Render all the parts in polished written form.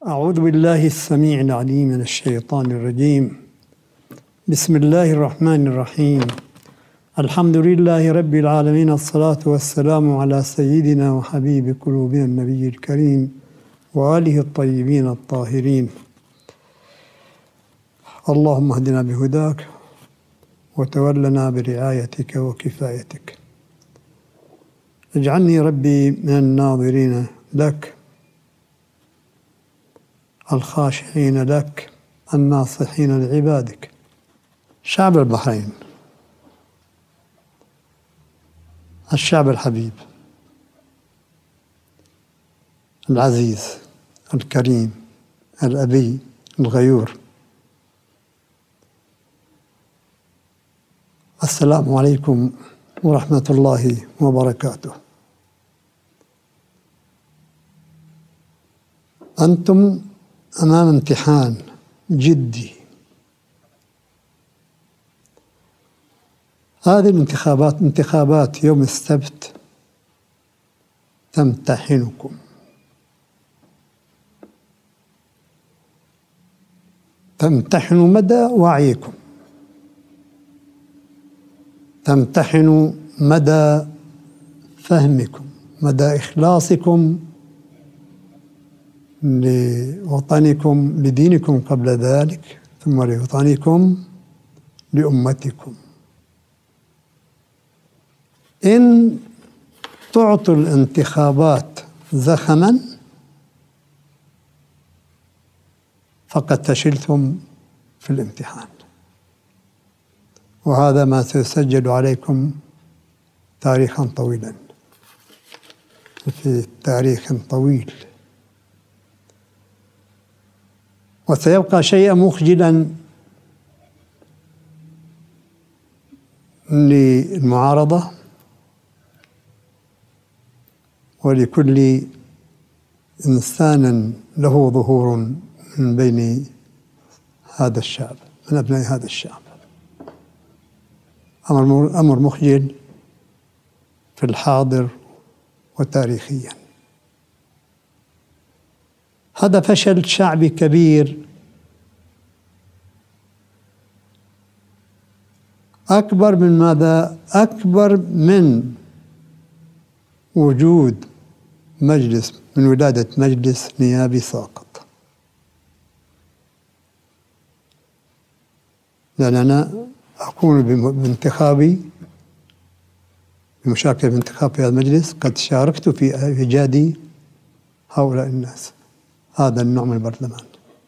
أعوذ بالله السميع العليم من الشيطان الرجيم. بسم الله الرحمن الرحيم. الحمد لله رب العالمين، الصلاة والسلام على سيدنا وحبيب قلوبنا النبي الكريم وآله الطيبين الطاهرين. اللهم اهدنا بهداك وتولنا برعايتك وكفايتك. اجعلني ربي من الناظرين لك الخاشعين لك الناصحين لعبادك. شعب البحرين، الشعب الحبيب العزيز الكريم الأبي الغيور، السلام عليكم ورحمة الله وبركاته. أنتم أمام امتحان جدي. هذه الانتخابات انتخابات يوم السبت تمتحنكم. تمتحن مدى وعيكم، تمتحن مدى فهمكم، مدى إخلاصكم لوطنكم، لدينكم قبل ذلك، ثم لوطنكم، لأمتكم. إن تعطوا الانتخابات زخما فقد فشلتم في الامتحان، وهذا ما سيسجل عليكم تاريخا طويلا، في تاريخ طويل، وسيبقى شيئا مخجلا للمعارضة ولكل إنسان له ظهور من بين هذا الشعب، من أبناء هذا الشعب. أمر مخجل في الحاضر وتاريخيا. هذا فشل شعبي كبير، أكبر من ماذا؟ أكبر من وجود مجلس، من ولادة مجلس نيابي ساقط. لأن أنا أكون بانتخابي، بمشاركة بانتخاب في هذا المجلس، قد شاركت في إيجاد هؤلاء الناس، هذا النوع من البرلمان.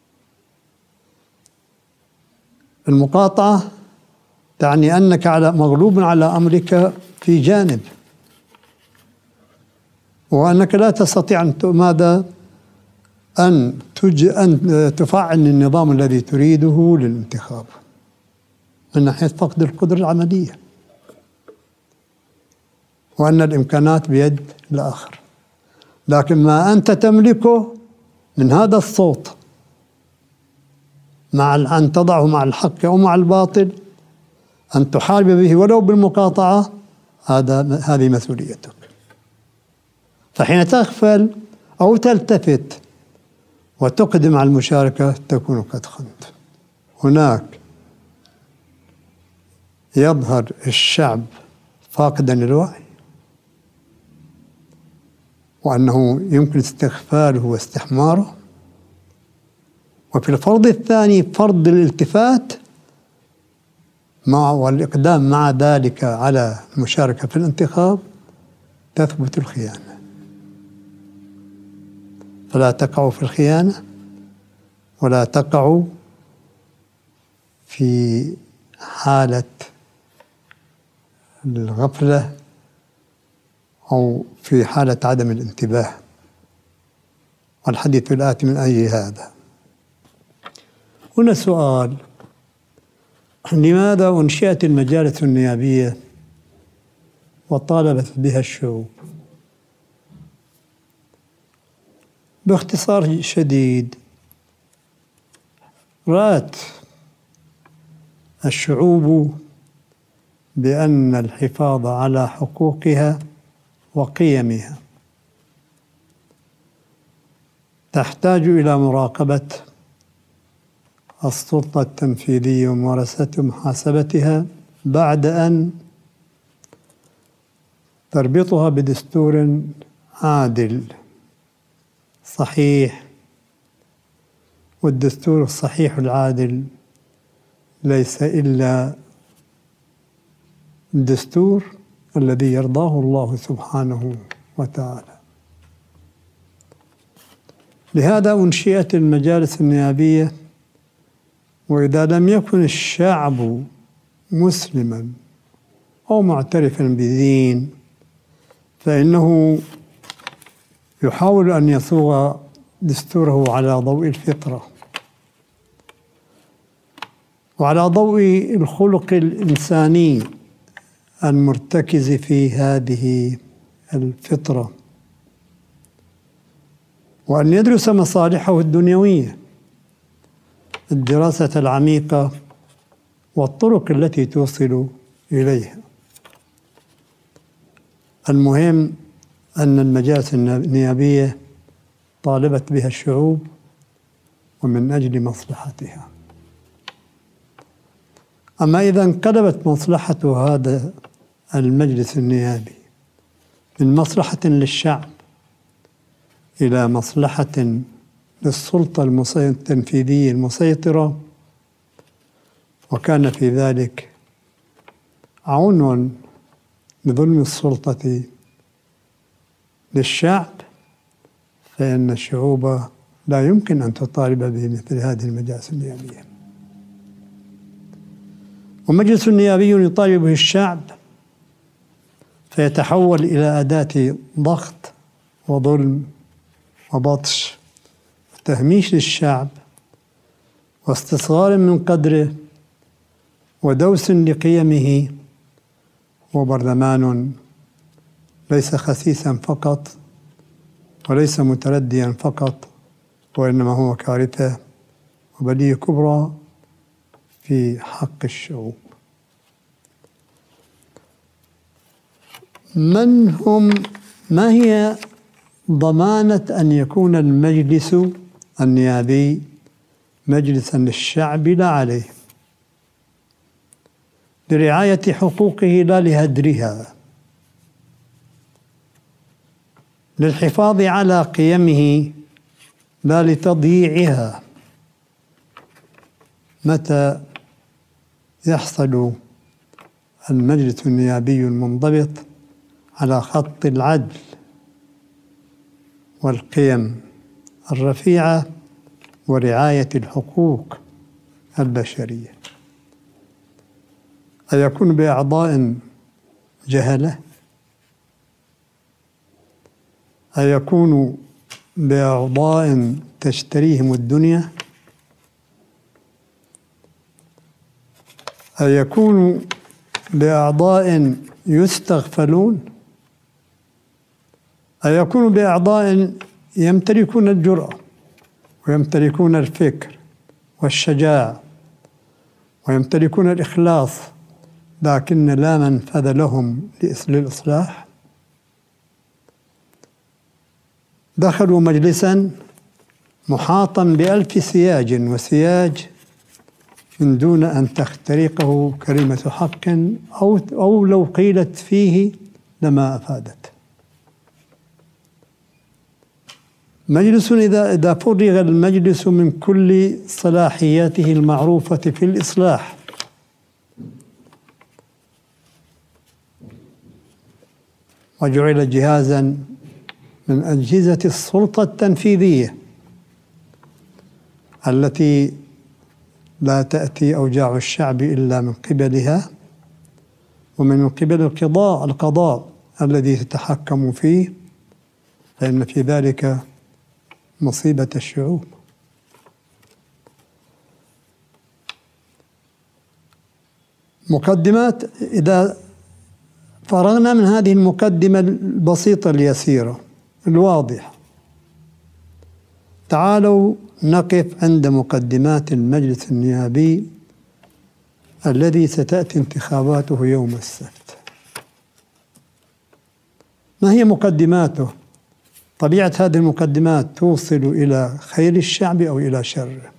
المقاطعة تعني أنك مغلوب على أمرك في جانب، وأنك لا تستطيع أن تفعل النظام الذي تريده للانتخاب من ناحية فقد القدرة العملية، وأن الإمكانات بيد الآخر. لكن ما أنت تملكه من هذا الصوت، مع أن تضعه مع الحق أو مع الباطل، أن تحارب به ولو بالمقاطعة، هذه مسؤوليتك. فحين تغفل أو تلتفت وتقدم على المشاركة تكون قد خنت. هناك يظهر الشعب فاقدا للوعي، وأنه يمكن استغفاله واستحماره. وفي الفرض الثاني فرض الالتفات والإقدام مع ذلك على المشاركة في الانتخاب، تثبت الخيانة. فلا تقعوا في الخيانة، ولا تقعوا في حالة الغفلة أو في حالة عدم الانتباه. والحديث الآتي من أي هذا. هنا سؤال: لماذا أنشئت المجالس النيابية وطالبت بها الشعوب؟ باختصار شديد، رأت الشعوب بأن الحفاظ على حقوقها وقيمها تحتاج إلى مراقبة السلطة التنفيذية وممارستها ومحاسبتها بعد أن تربطها بدستور عادل صحيح. والدستور الصحيح العادل ليس إلا الدستور الذي يرضاه الله سبحانه وتعالى. لهذا أنشئت المجالس النيابية، وإذا لم يكن الشعب مسلما أو معترفا بدين فإنه يحاول أن يصوغ دستوره على ضوء الفطرة وعلى ضوء الخلق الإنساني المرتكز في هذه الفطرة، وأن يدرس مصالحه الدنيوية، الدراسة العميقة والطرق التي توصل إليها. المهم أن المجالس النيابية طالبت بها الشعوب ومن أجل مصلحتها. أما إذا انقلبت مصلحة هذا المجلس النيابي من مصلحة للشعب إلى مصلحة للسلطة التنفيذية المسيطرة، وكان في ذلك عون لظلم السلطة للشعب، فإن الشعوب لا يمكن أن تطالب بمثل هذه المجالس النيابية. ومجلس نيابي يطالب به الشعب فيتحول إلى أداة ضغط وظلم وبطش وتهميش للشعب واستصغار من قدره ودوس لقيمه، وبرلمان ليس خسيسا فقط وليس مترديا فقط، وإنما هو كارثة وبلية كبرى في حق الشعوب. ما هي ضمانة أن يكون المجلس النيابي مجلسا للشعب لا عليه، لرعاية حقوقه لا لهدرها، للحفاظ على قيمه لا لتضييعها؟ متى يحصل المجلس النيابي المنضبط على خط العدل والقيم الرفيعة ورعاية الحقوق البشرية؟ أيكون بأعضاء جهلة؟ أيكون بأعضاء تشتريهم الدنيا؟ أيكون بأعضاء يستغفلون؟ أيكون بأعضاء يمتلكون الجرأة ويمتلكون الفكر والشجاعة ويمتلكون الإخلاص لكن لا منفذ لهم للإصلاح؟ دخلوا مجلسا محاطا بألف سياج وسياج من دون أن تخترقه كلمة حق أو لو قيلت فيه لما أفادت. مجلس إذا فرغ المجلس من كل صلاحياته المعروفة في الإصلاح وجعل جهازا من أجهزة السلطة التنفيذية التي لا تأتي أوجاع الشعب إلا من قبلها ومن قبل القضاء الذي تتحكم فيه، فإن في ذلك مصيبة الشعوب. مقدمات. إذا فرغنا من هذه المقدمة البسيطة اليسيرة الواضحة، تعالوا نقف عند مقدمات المجلس النيابي الذي ستأتي انتخاباته يوم السبت. ما هي مقدماته؟ طبيعة هذه المقدمات توصل إلى خير الشعب أو إلى شره،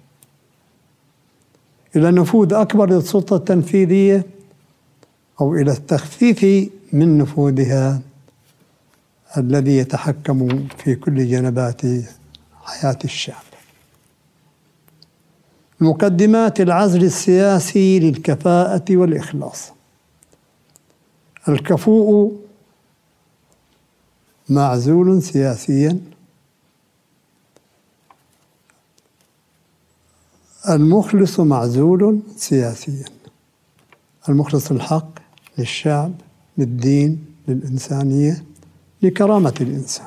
إلى نفوذ أكبر للسلطة التنفيذية أو إلى التخفيف من نفوذها الذي يتحكم في كل جنبات حياة الشعب. مقدمات العزل السياسي للكفاءة والإخلاص. الكفوء معزول سياسيا، المخلص معزول سياسيا، المخلص الحق للشعب، للدين، للإنسانية، لكرامة الإنسان.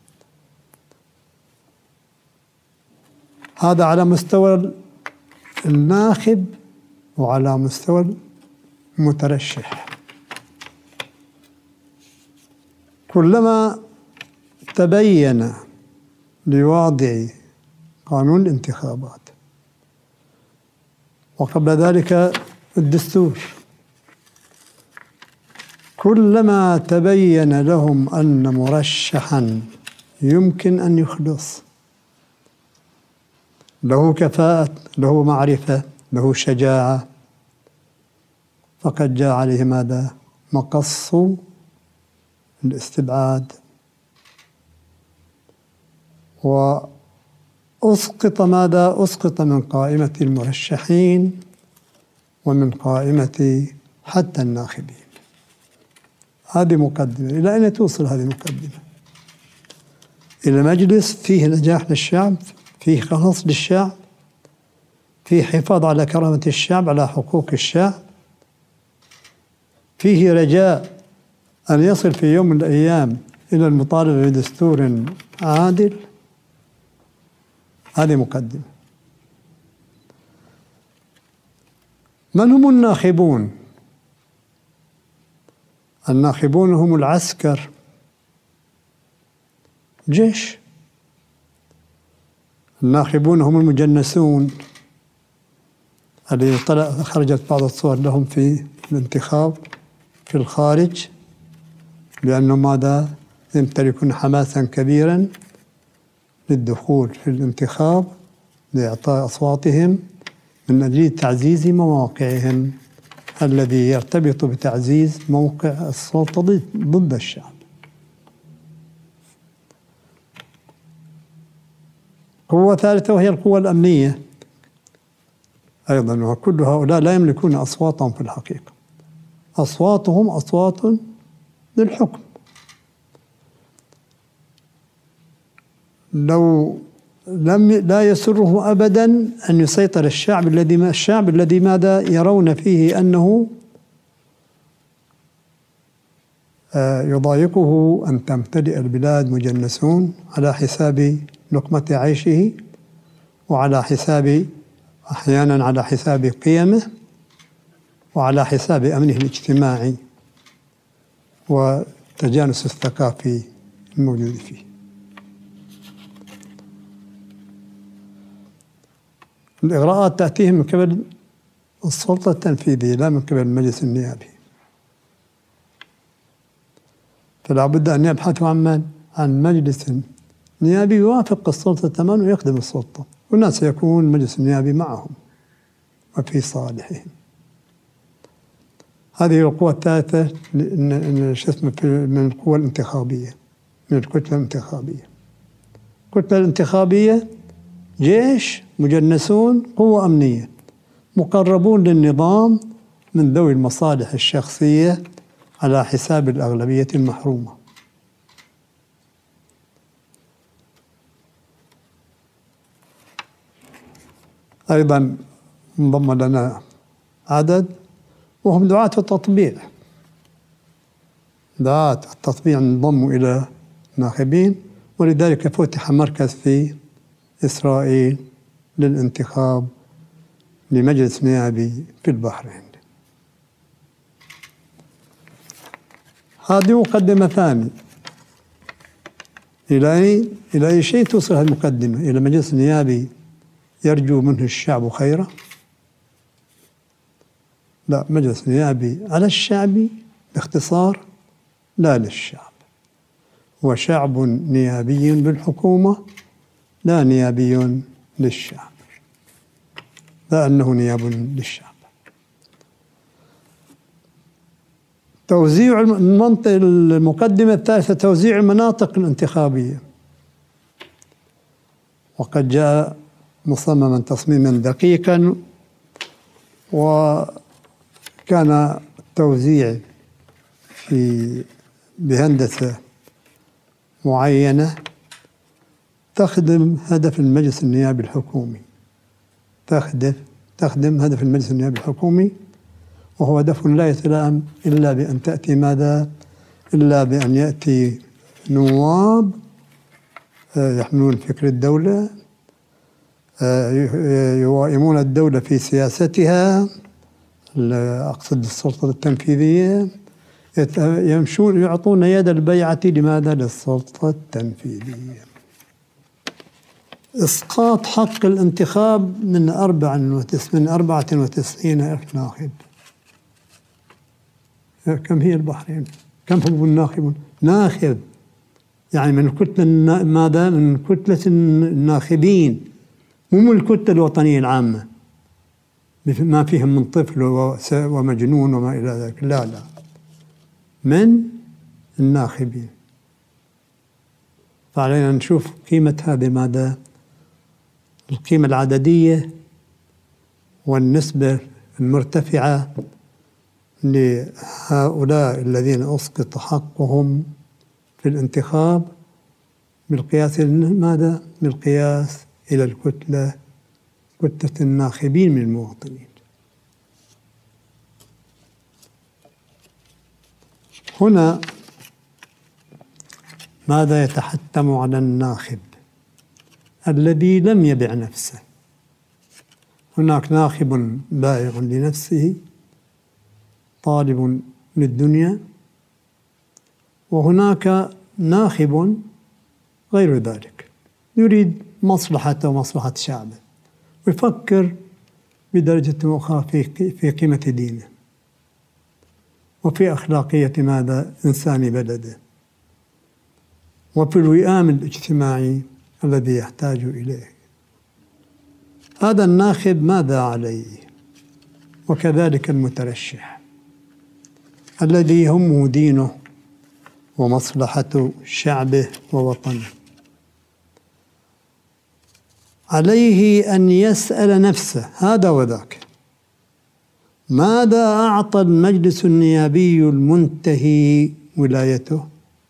هذا على مستوى الناخب وعلى مستوى المترشح. كلما تبين لواضع قانون الانتخابات وقبل ذلك الدستور، كلما تبين لهم أن مرشحا يمكن أن يخلص، له كفاءة، له معرفة، له شجاعة، فقد جاء عليه ماذا؟ مقص الاستبعاد، وأسقط ماذا؟ أسقط من قائمة المرشحين ومن قائمة حتى الناخبين. هذه مقدمة. إلى أين توصل هذه المقدمة؟ إلى مجلس فيه نجاح للشعب، فيه خلاص للشعب، فيه حفاظ على كرامة الشعب، على حقوق الشعب، فيه رجاء أن يصل في يوم من الأيام إلى المطالبة بدستور عادل. هذه مقدمة. من هم الناخبون؟ الناخبون هم العسكر، جيش. الناخبون هم المجنسون الذين خرجت بعض الصور لهم في الانتخاب في الخارج، لأنهم ماذا؟ يمتلكون حماسا كبيرا للدخول في الانتخاب لإعطاء أصواتهم من أجل تعزيز مواقعهم الذي يرتبط بتعزيز موقع السلطة ضد الشعب. قوة ثالثة وهي القوة الأمنية أيضا، وكل هؤلاء لا يملكون أصواتهم في الحقيقة، أصواتهم أصوات للحكم. لا يسره أبدا أن يسيطر الشعب الذي ماذا؟ يرون فيه أنه يضايقه أن تمتلئ البلاد مجنسون على حساب لقمة عيشه، وعلى حساب أحيانا على حساب قيمه، وعلى حساب أمنه الاجتماعي والتجانس الثقافي الموجود فيه. الإغراءات تأتيهم من قبل السلطة التنفيذية لا من قبل المجلس النيابي، فلا بد أن يبحثوا عن مجلس نيابي يوافق السلطة تماما ويخدم السلطة، والناس سيكون المجلس النيابي معهم وفي صالحهم. هذه القوة الثالثة من القوى الانتخابية، من الكتلة الانتخابية. الكتلة الانتخابية جيش، مجنسون، قوة أمنية، مقربون للنظام من ذوي المصالح الشخصية على حساب الأغلبية المحرومة. أيضا انضم لنا عدد وهم دعاة التطبيع. دعاة التطبيع انضموا إلى الناخبين، ولذلك فتح مركز في إسرائيل للانتخاب لمجلس نيابي في البحرين. هذه مقدمة ثانية. إلى أي شيء توصل هذه المقدمة؟ إلى مجلس نيابي يرجو منه الشعب خيرا؟ لا، مجلس نيابي على الشعب باختصار، لا للشعب. هو شعب نيابي للحكومة لا نيابي للشعب، لا أنه نياب للشعب. توزيع المقدمة الثالثة توزيع المناطق الانتخابية. وقد جاء مصمما تصميما دقيقا، وكان التوزيع بهندسة معينة تخدم هدف المجلس النيابي الحكومي، تخدم هدف المجلس النيابي الحكومي، وهو هدف لا يتلائم إلا بأن تأتي ماذا؟ إلا بأن يأتي نواب يحملون فكر الدولة، يوائمون الدولة في سياستها، أقصد السلطة التنفيذية، يمشون يعطون يد البيعة لماذا؟ للسلطة التنفيذية. إسقاط حق الانتخاب من 94,000 ناخب. كم هي البحرين؟ كم هم الناخبون؟ ناخب يعني من كتلة ماذا؟ من كتلة الناخبين، مو من الكتلة الوطنية العامة ما فيهم من طفل ومجنون وما إلى ذلك، لا من الناخبين. فعلينا نشوف قيمة هذه ماذا؟ القيمة العددية والنسبة المرتفعة لهؤلاء الذين أسقط حقهم في الانتخاب بالقياس ماذا؟ بالقياس إلى كتلة الناخبين من المواطنين. هنا ماذا يتحتم على الناخب الذي لم يبع نفسه؟ هناك ناخب بائع لنفسه طالب للدنيا، وهناك ناخب غير ذلك يريد مصلحته ومصلحة شعبه، ويفكر بدرجة أخرى في قيمة دينه وفي أخلاقية ماذا؟ إنسان بلده، وفي الوئام الاجتماعي الذي يحتاج إليه. هذا الناخب ماذا عليه؟ وكذلك المترشح الذي يهمه دينه ومصلحة شعبه ووطنه، عليه أن يسأل نفسه هذا وذاك: ماذا أعطى المجلس النيابي المنتهي ولايته؟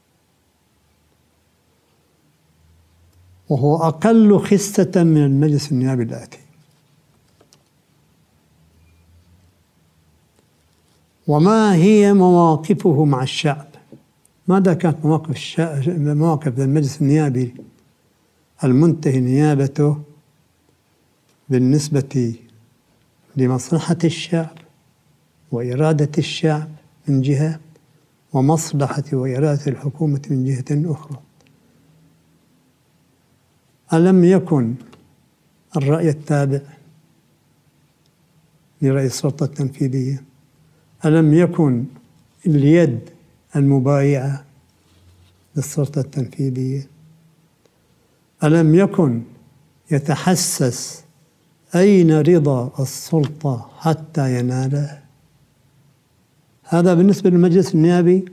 وهو أقل خسة من المجلس النيابي الآتي. وما هي مواقفه مع الشعب؟ ماذا كانت مواقف المجلس النيابي المنتهي نيابته بالنسبة لمصلحة الشعب وإرادة الشعب من جهة، ومصلحة وإرادة الحكومة من جهة أخرى؟ ألم يكن الرأي التابع لرئيس السلطة التنفيذية؟ ألم يكن اليد المبايعة للسلطة التنفيذية؟ ألم يكن يتحسس أين رضا السلطة حتى يناله؟ هذا بالنسبة للمجلس النيابي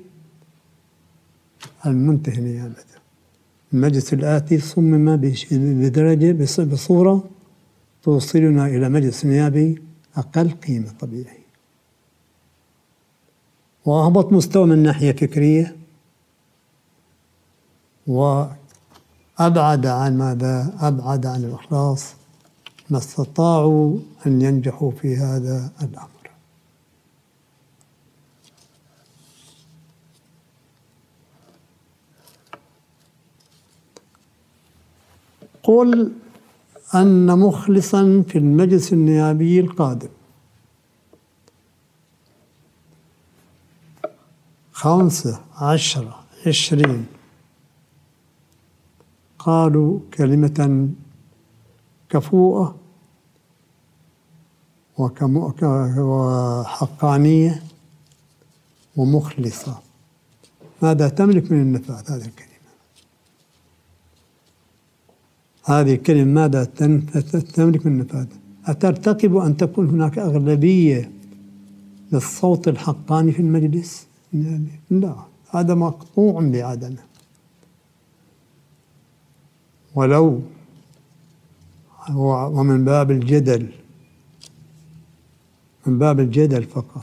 المنتهي نيابته. المجلس الآتي صمم بدرجة بصورة توصلنا إلى مجلس نيابي أقل قيمة طبيعي، وأهبط مستوى من ناحية فكرية، وأبعد عن ماذا؟ أبعد عن الإخلاص ما استطاعوا أن ينجحوا في هذا الأمر. قل أن مخلصا في المجلس النيابي القادم 5 10 20 قالوا كلمة كفوءة وحقانية ومخلصة. ماذا تملك من النفاذ هذه الكلمة؟ هذه الكلمة ماذا تملك من نفاذ؟ أترتقب أن تكون هناك أغلبية للصوت الحقاني في المجلس؟ لا، هذا مقطوع بعدمه. ولو ومن باب الجدل، من باب الجدل فقط،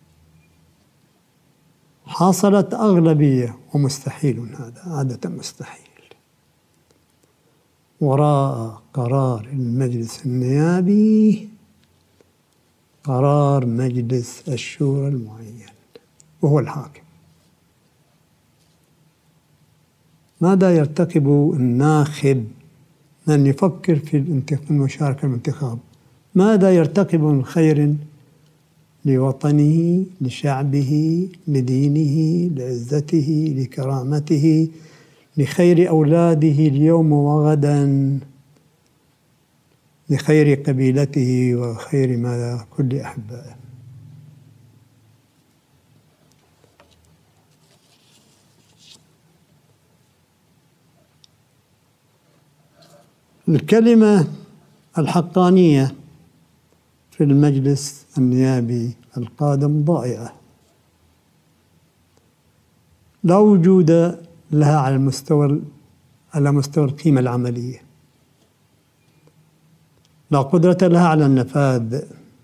حصلت أغلبية، ومستحيل هذا، عادة مستحيل، وراء قرار المجلس النيابي قرار مجلس الشورى المعين وهو الحاكم. ماذا يرتقب الناخب من يفكر في المشاركة في الانتخاب؟ ماذا يرتقب من خير لوطنه، لشعبه، لدينه، لعزته، لكرامته، لخير أولاده اليوم وغدا، لخير قبيلته وخير ماذا كل أحبائه؟ الكلمة الحقانية في المجلس النيابي القادم ضائعة، لا وجود لها على مستوى القيمة العملية، لا قدرة لها على النفاذ.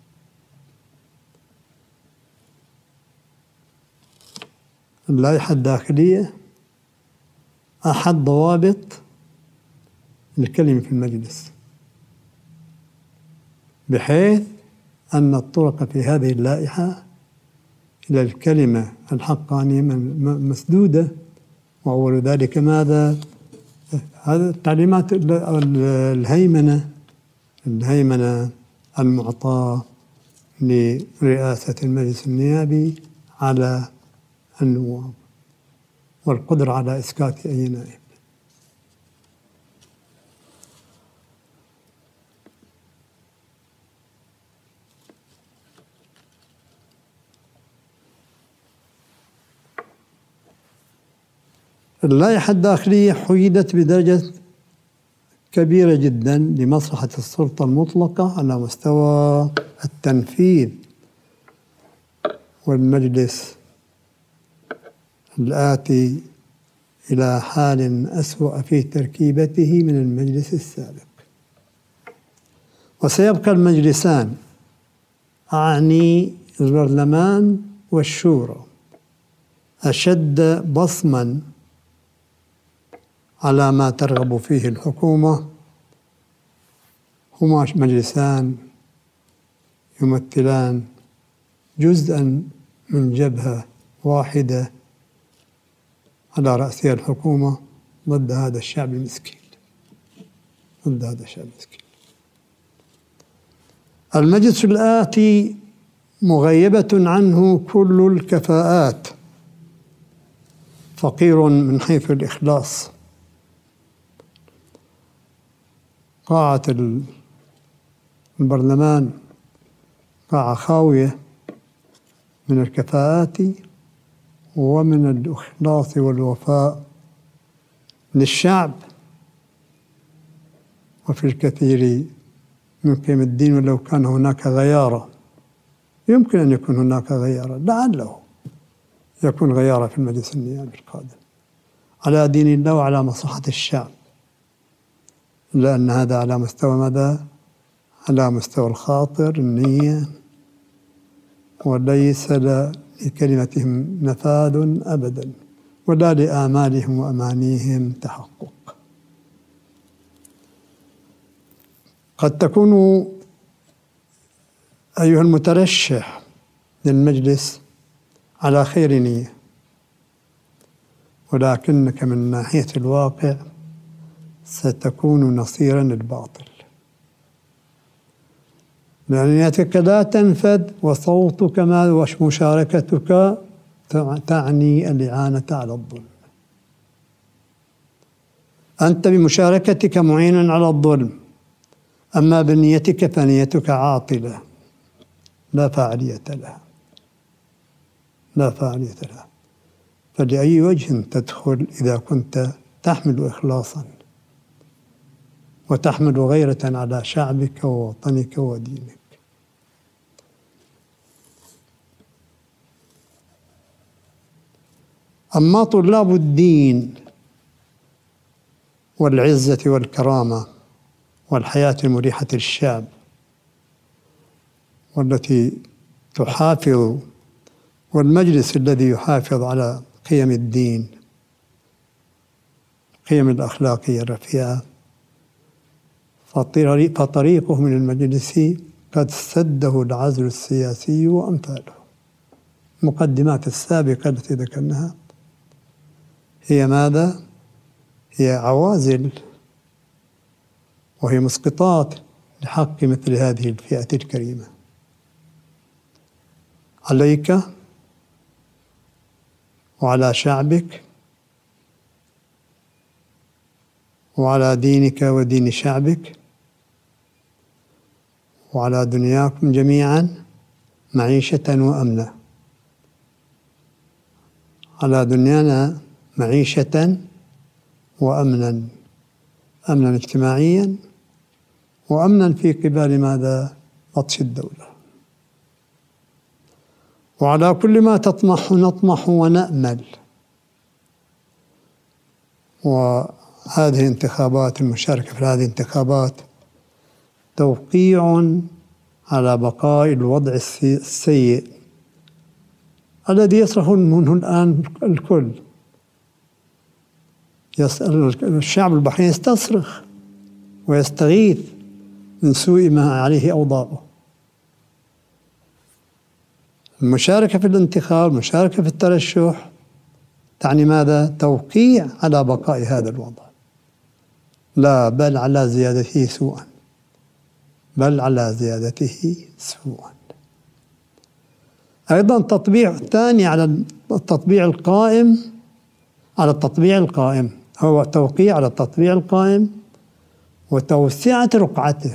اللائحة الداخلية أحد ضوابط الكلمة في المجلس، بحيث أن الطرق في هذه اللائحة إلى الكلمة الحقانية مسدودة، وأول ذلك ماذا؟ هذا تعليمات الهيمنة المعطاة لرئاسة المجلس النيابي على النواب، والقدرة على إسكات أي نائب. اللائحة الداخلية حيدت بدرجة كبيرة جدا لمصلحة السلطة المطلقة على مستوى التنفيذ، والمجلس الآتي إلى حال أسوأ في تركيبته من المجلس السابق. وسيبقى المجلسان، أعني البرلمان والشورى، أشد بصما على ما ترغب فيه الحكومة. هما مجلسان يمثلان جزءا من جبهة واحدة على رأسها الحكومة ضد هذا الشعب المسكين، المجلس الآتي مغيبة عنه كل الكفاءات، فقير من حيث الإخلاص. قاعة البرلمان قاعة خاوية من الكفاءات ومن الإخلاص والوفاء للشعب، وفي الكثير من قيم الدين. ولو كان هناك غيارة، يمكن أن يكون هناك غيارة، لعله يكون غيارة في المجلس النيابي القادم على دين الله وعلى مصلحة الشعب، لأن هذا على مستوى ماذا؟ على مستوى الخاطر، النية، وليس لكلمتهم نفاذ أبدا، ولا لآمالهم وأمانيهم تحقق. قد تكون أيها المترشح للمجلس على خير نية، ولكنك من ناحية الواقع ستكون نصيرا للباطل، لأن نيتك لا تنفذ، وصوتك ومشاركتك تعني الإعانة على الظلم. أنت بمشاركتك معين على الظلم، أما بنيتك فنيتك عاطلة لا فاعلية لها. فلأي وجه تدخل إذا كنت تحمل إخلاصا وتحمل غيرة على شعبك ووطنك ودينك. أما طلاب الدين والعزة والكرامة والحياة المريحة للشعب والتي تحافظ، والمجلس الذي يحافظ على قيم الدين، قيم الأخلاقية الرفيعة، فطريقه من المجلس قد سده العزل السياسي وأمثاله. المقدمات السابقة التي ذكرناها هي ماذا؟ هي عوازل وهي مسقطات لحق مثل هذه الفئة الكريمة. عليك وعلى شعبك وعلى دينك ودين شعبك وعلى دنياكم جميعا معيشة وأمنا. على دنيانا معيشة وأمنا، أمنا اجتماعيا وأمنا في قبال ماذا؟ بطش الدولة. وعلى كل ما تطمح نطمح ونأمل. وهذه الانتخابات، المشاركة في هذه الانتخابات توقيع على بقاء الوضع السيء الذي يصرخ منه الآن الكل. الشعب البحريني يستصرخ ويستغيث من سوء ما عليه أوضاعه. المشاركة في الانتخاب، المشاركة في الترشح تعني ماذا؟ توقيع على بقاء هذا الوضع، لا بل على زيادته سوءا، بل على زيادته سوءا. أيضا تطبيع ثاني على التطبيع القائم، على التطبيع القائم هو توقيع على التطبيع القائم وتوسعة رقعته،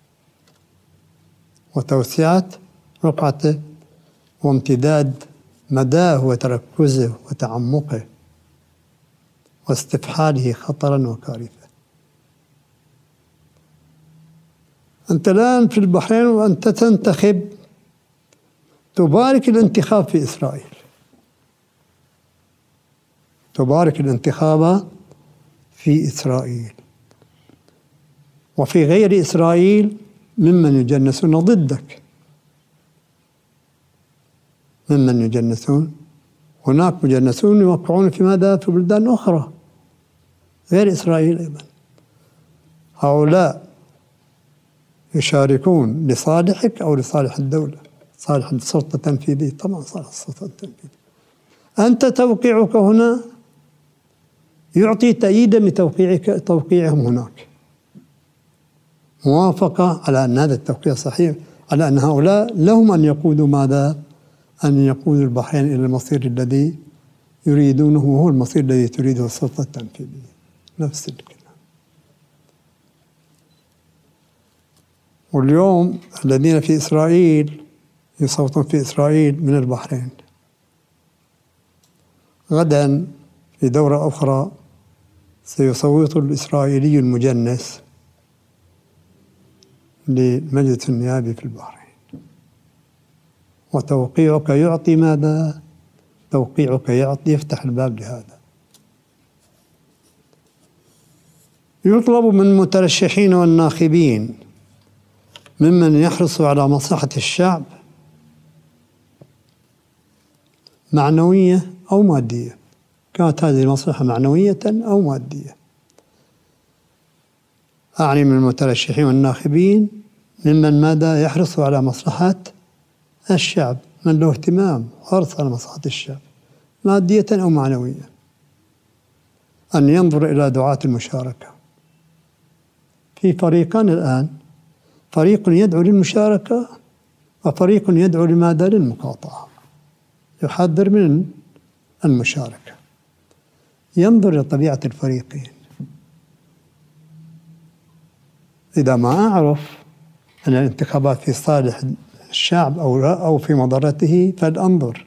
وتوسعة رقعته وامتداد مداه وتركزه وتعمقه واستفحاله خطرا وكارثة. أنت الآن في البحرين وأنت تنتخب، تبارك الانتخاب في إسرائيل، تبارك الانتخاب في إسرائيل، وفي غير إسرائيل ممن يجنسون ضدك، ممن يجنسون. هناك مجنسون يوقعون في ماذا؟ في بلدان أخرى غير إسرائيل أيضا. هؤلاء يشاركون لصالحك أو لصالح الدولة، صالح السلطة التنفيذية، طبعا صالح السلطة التنفيذية. أنت توقيعك هنا يعطي تأييدا لتوقيعهم هناك، موافقة على أن هذا التوقيع صحيح، على أن هؤلاء لهم أن يقودوا ماذا؟ أن يقودوا البحرين إلى المصير الذي يريدونه، وهو المصير الذي تريده السلطة التنفيذية. نفس الكلام. واليوم الذين في إسرائيل يصوتون في إسرائيل من البحرين، غدا في دورة أخرى سيصوت الإسرائيلي المجنس للمجلس النيابي في البحرين. وتوقيعك يعطي ماذا؟ توقيعك يعطي، يفتح الباب لهذا. يطلب من المترشحين والناخبين ممن يحرص على مصلحة الشعب معنوية أو مادية، كانت هذه المصلحة معنوية أو مادية. أعني من المترشحين والناخبين ممن ماذا؟ يحرص على مصلحة الشعب، من له اهتمام وحرص على مصلحة الشعب مادية أو معنوية، أن ينظر إلى دعاة المشاركة. في فريقان الآن، فريق يدعو للمشاركة وفريق يدعو لماذا؟ للمقاطعة، يحذر من المشاركة. ينظر إلى طبيعة الفريقين. إذا ما أعرف أن الانتخابات في صالح الشعب أو في مضرته، فلأنظر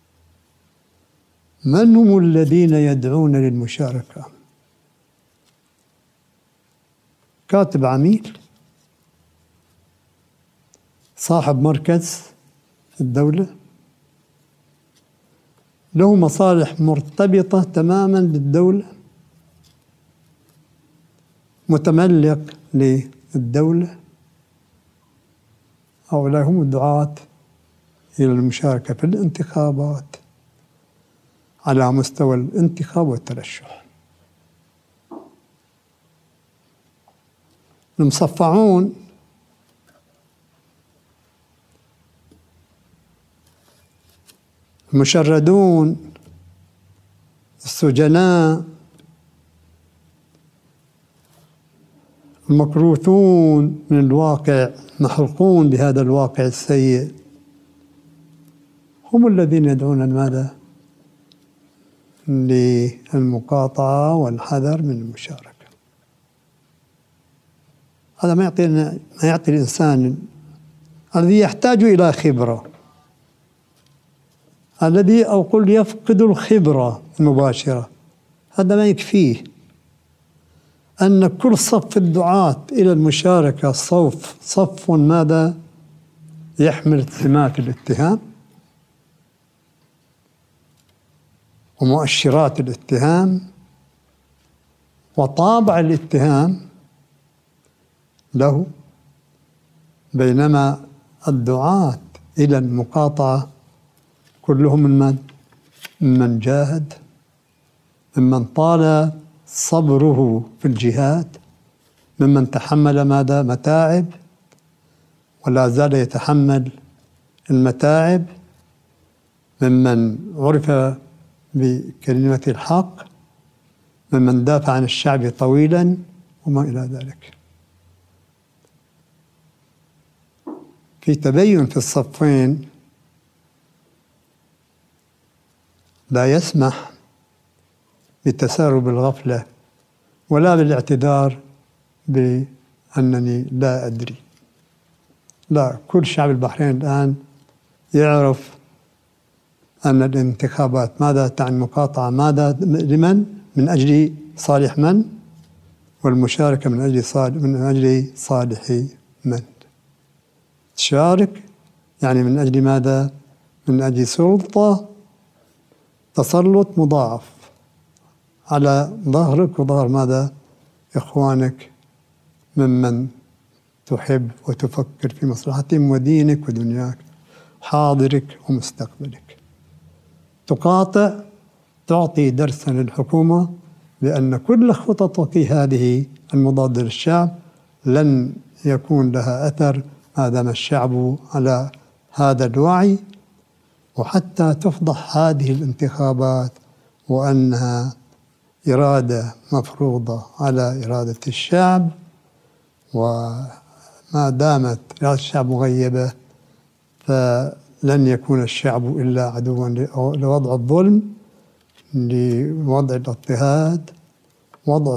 من هم الذين يدعون للمشاركة. كاتب عميل، صاحب مركز في الدولة، له مصالح مرتبطة تماما بالدولة، متملق للدولة. هؤلاء هم الدعاة إلى المشاركة في الانتخابات على مستوى الانتخاب والترشح. المصفعون المشردون السجناء المكروثون من الواقع، محروقون بهذا الواقع السيء، هم الذين يدعون ماذا؟ للمقاطعة والحذر من المشاركة. هذا ما يعطي الإنسان الذي يحتاج إلى خبرة، الذي أقول يفقد الخبرة المباشرة، هذا ما يكفيه. أن كل صف الدعاة إلى المشاركة صف ماذا؟ يحمل سمات الاتهام ومؤشرات الاتهام وطابع الاتهام له، بينما الدعاة إلى المقاطعة كلهم ممن جاهد، ممن طال صبره في الجهاد، ممن تحمل ماذا؟ متاعب ولا زال يتحمل المتاعب، ممن عرف بكلمة الحق، ممن دافع عن الشعب طويلا وما إلى ذلك. في تبين في الصفين لا يسمح بالتسرب بالغفلة ولا بالاعتذار بأنني لا أدري. لا، كل شعب البحرين الآن يعرف أن الانتخابات ماذا تعني، المقاطعة ماذا لمن، من أجل صالح من، والمشاركة من أجل صالح من. تشارك يعني من أجل ماذا؟ من أجل سلطة، تسلط مضاعف على ظهرك وظهر ماذا؟ إخوانك ممن تحب وتفكر في مصلحتهم ودينك ودنياك، حاضرك ومستقبلك. تقاطع، تعطي درسا للحكومة بأن كل خططك هذه المضادة للشعب لن يكون لها أثر ما دام الشعب على هذا الوعي، وحتى تفضح هذه الانتخابات وأنها إرادة مفروضة على إرادة الشعب، وما دامت إرادة الشعب مغيبة فلن يكون الشعب إلا عدوا لوضع الظلم، لوضع الاضطهاد، وضع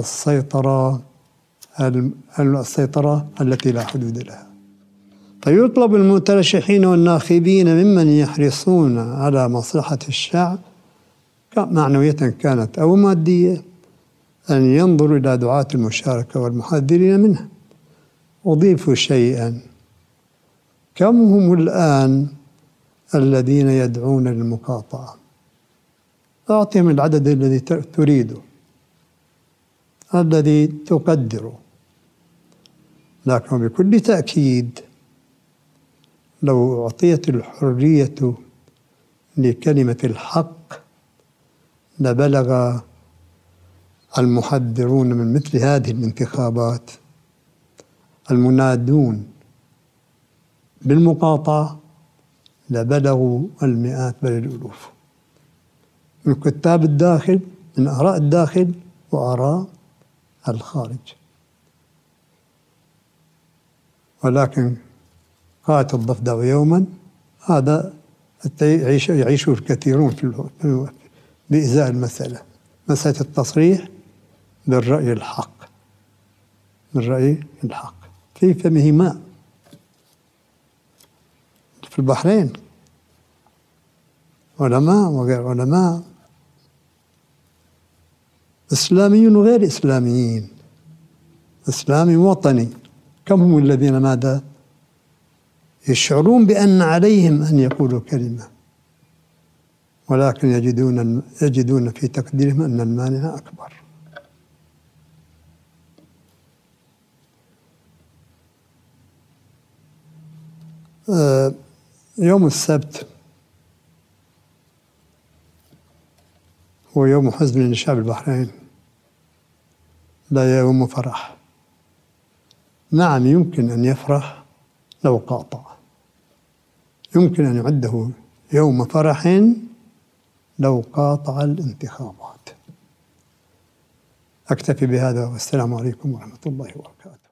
السيطرة التي لا حدود لها. فيطلب المترشحين والناخبين ممن يحرصون على مصلحة الشعب معنوية كانت أو مادية أن ينظروا إلى دعاة المشاركة والمحذرين منها. أضيف شيئا: كم هم الآن الذين يدعون للمقاطعة؟ أعطهم العدد الذي تريده، الذي تقدره، لكن بكل تأكيد لو أعطيت الحرية لكلمة الحق لبلغ المحذرون من مثل هذه الانتخابات المنادون بالمقاطعة لبلغوا المئات بل الألوف من كتاب الداخل، من آراء الداخل وآراء الخارج. ولكن قاتل الضفدع يوما، هذا يعيشه الكثيرون بإزاء المسألة التصريح بالرأي الحق، بالرأي الحق في فمه ماء. في البحرين علماء وغير علماء، إسلاميون وغير إسلاميين، إسلامي وطني. كم هم الذين ماذا يشعرون بأن عليهم أن يقولوا كلمة، ولكن يجدون في تقديرهم أن المانع أكبر. يوم السبت هو يوم حزن لشعب البحرين، لا يوم فرح. نعم، يمكن أن يفرح لو قاطع، يمكن أن يعده يوم فرح لو قاطع الانتخابات. أكتفي بهذا، والسلام عليكم ورحمة الله وبركاته.